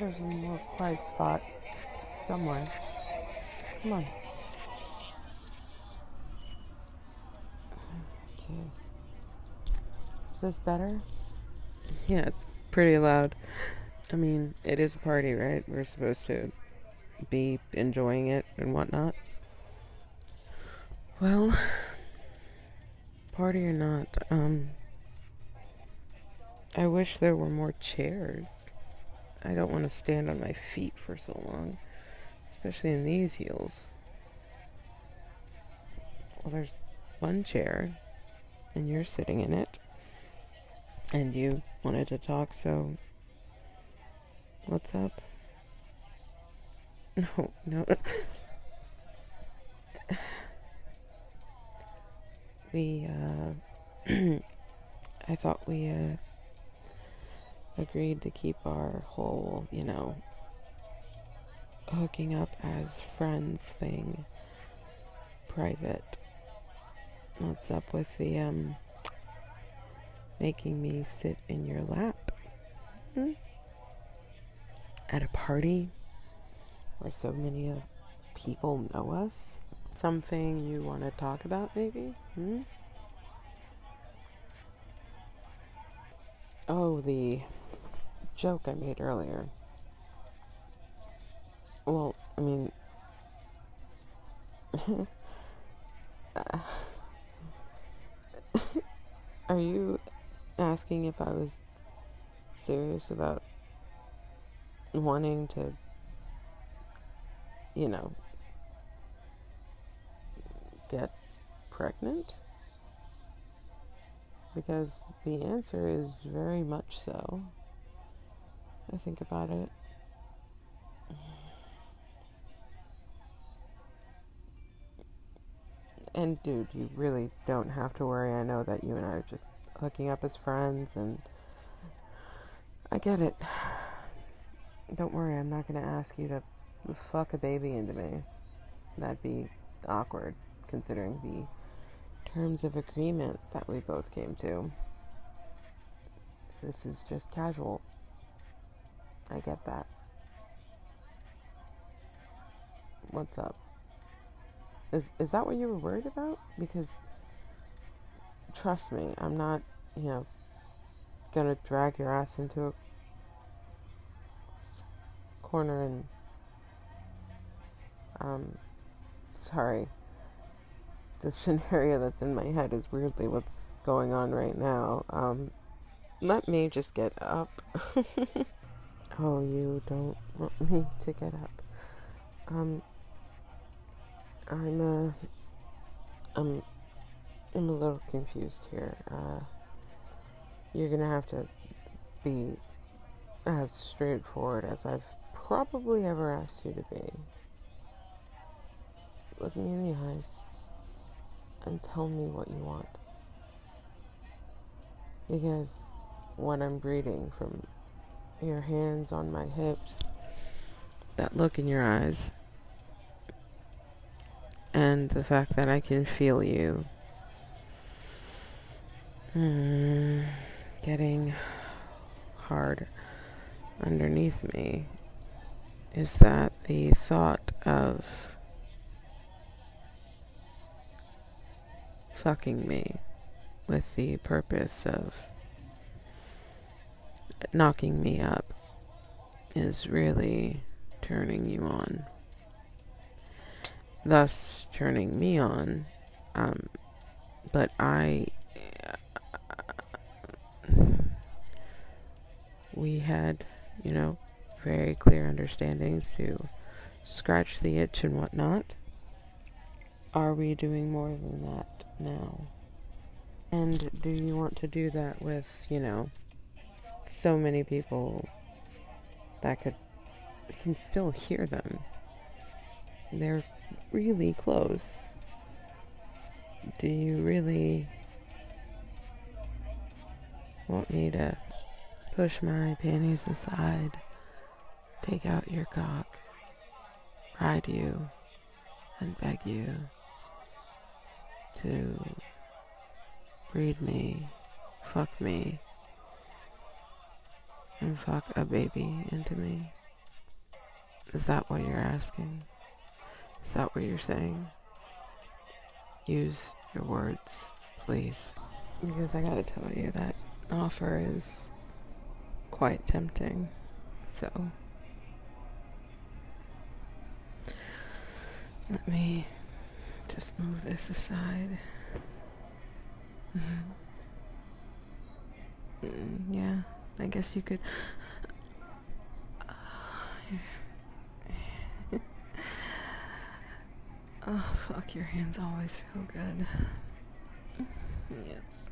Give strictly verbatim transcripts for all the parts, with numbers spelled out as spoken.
there's a more quiet spot somewhere. Come on. Okay. Is this better? Yeah, it's pretty loud. I mean, it is a party, right? We're supposed to be enjoying it and whatnot. Well, party or not, um, I wish there were more chairs. I don't want to stand on my feet for so long, especially in these heels. Well, there's one chair, and you're sitting in it, and you wanted to talk, so what's up? No, no. we, uh, I thought we, uh, agreed to keep our whole, you know, hooking up as friends thing private. What's up with the, um, making me sit in your lap? Hmm? At a party where so many of people know us? Something you want to talk about, maybe? Hmm? Oh, the joke I made earlier. Well, I mean... uh, are you asking if I was serious about wanting to, you know, get pregnant? Because the answer is very much so. I think about it. And dude, you really don't have to worry. I know that you and I are just hooking up as friends, and I get it. Don't worry, I'm not going to ask you to fuck a baby into me. That'd be awkward, considering the terms of agreement that we both came to. This is just casual. I get that. What's up? Is is that what you were worried about? Because, trust me, I'm not, you know, gonna drag your ass into a corner and, um, sorry. The scenario that's in my head is weirdly what's going on right now. Um, let me just get up. Oh, you don't want me to get up. Um, I'm, uh, I'm, I'm a little confused here. Uh, you're gonna have to be as straightforward as I've probably ever asked you to be. Look me in the eyes and tell me what you want. Because what I'm reading from your hands on my hips, that look in your eyes, and the fact that I can feel you mm, getting hard underneath me, is that the thought of fucking me with the purpose of knocking me up is really turning you on, thus turning me on. Um, but I, we had, you know, very clear understandings to scratch the itch and whatnot. Are we doing more than that now? And do you want to do that with, you know, so many people that could can still hear them? They're really close. Do you really want me to push my panties aside, take out your cock, ride you, and beg you to breed me, fuck me, and fuck a baby into me? Is that what you're asking? Is that what you're saying? Use your words, please. Because I gotta tell you, that offer is quite tempting. So, let me just move this aside. Mm, yeah, I guess you could. Oh, fuck, your hands always feel good. Yes.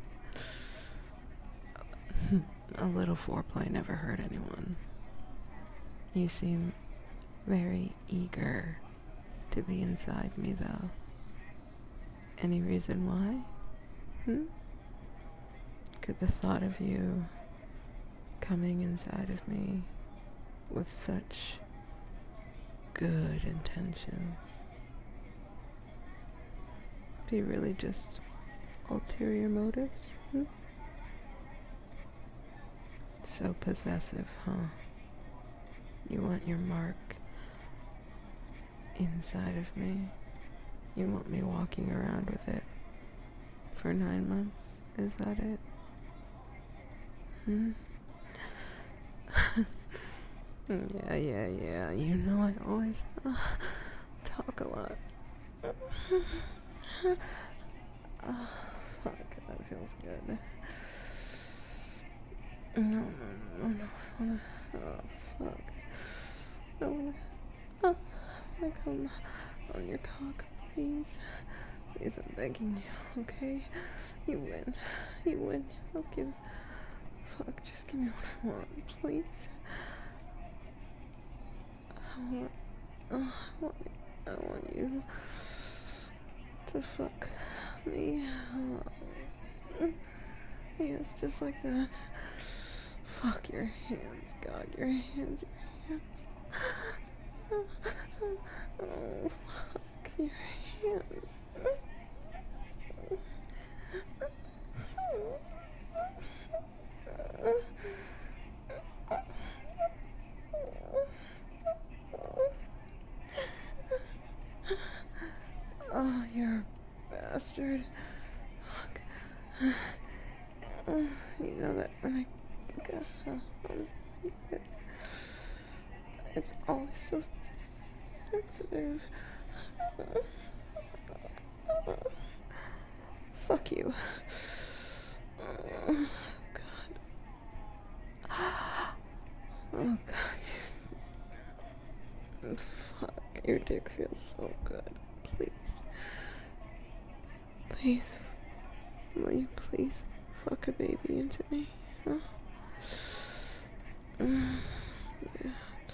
A little foreplay never hurt anyone. You seem very eager to be inside me, though. Any reason why? Hmm? Could the thought of you coming inside of me with such good intentions be really just ulterior motives? Hmm? So possessive, huh? You want your mark inside of me. You want me walking around with it for nine months. Is that it? Hmm? Yeah, yeah, yeah. You know I always uh, talk a lot. Oh, fuck, that feels good. No, no, no, no, I wanna, oh, fuck. I wanna, oh, I wanna come on your cock, please. Please, I'm begging you, okay? You win. You win. I'll give, fuck, just give me what I want, please. I want, oh, I want, I want you to fuck me. Oh. Yes, just like that. Fuck your hands, God, your hands, your hands. Oh, fuck your hands. Oh, you're a bastard. Fuck. You know that when I go home like this, it's always so sensitive. Fuck you. Oh, God. Oh, God. Fuck, your dick feels so good. Please. Please. Will you please fuck a baby into me? Huh? Mm, yeah.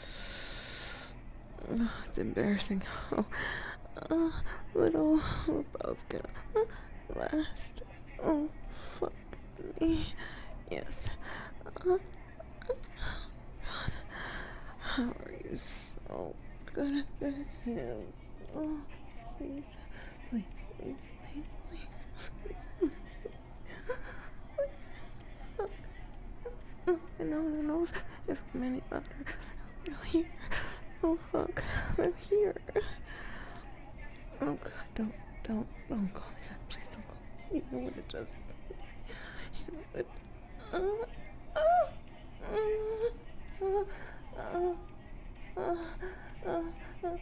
Oh, it's embarrassing how uh, little we're both gonna last. Oh, fuck me. Yes. Uh, God. How are you so good at the hands? Oh, please. Please, please, please, please, please, please, please. Please. I don't know if, if I'm any better. They're here. Oh, fuck. They're here. Oh, God. Don't, don't, don't call me that. Please don't call me. You know what it does. You know what it uh, uh, uh, uh, uh, uh, uh, uh,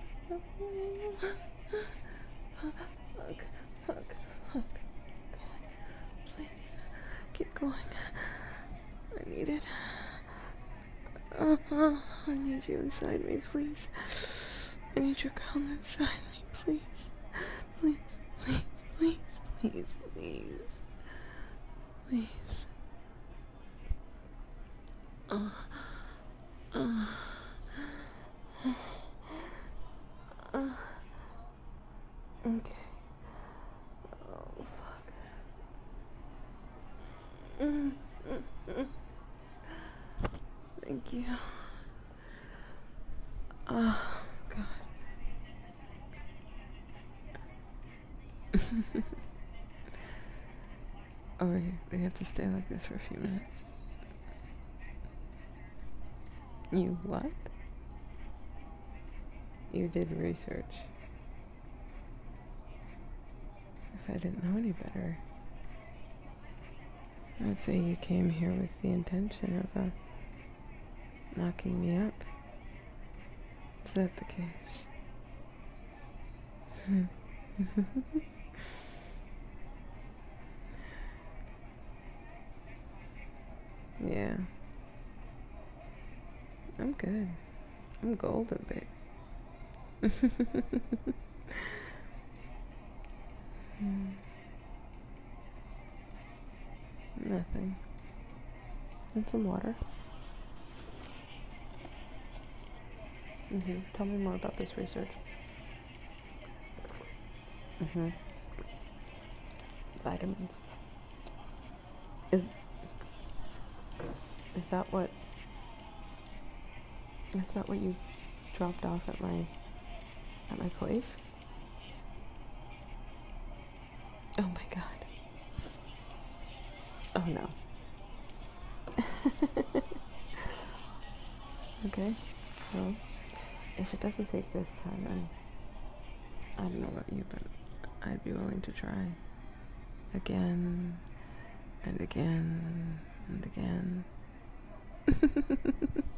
fuck, fuck, fuck. Please, keep going. I need it. Uh, uh, I need you inside me, please. I need your cum inside me, please. Please, please, please, please, please. Please. Uh, uh, uh, okay. Oh, fuck. Mm, mm, mm. Thank you. Oh, God. Oh, we, we have to stay like this for a few minutes. You what? you did research. If I didn't know any better, I'd say you came here with the intention of uh, knocking me up. Is that the case? Yeah. I'm good. I'm golden, babe. Hmm. Nothing. And some water. Mm-hmm. Tell me more about this research. Mm-hmm. Vitamins. Is is that what is that what you dropped off at my at my place? Oh my god. Oh no. Okay. Well, if it doesn't take this time, then I don't know about you, but I'd be willing to try. Again and again and again.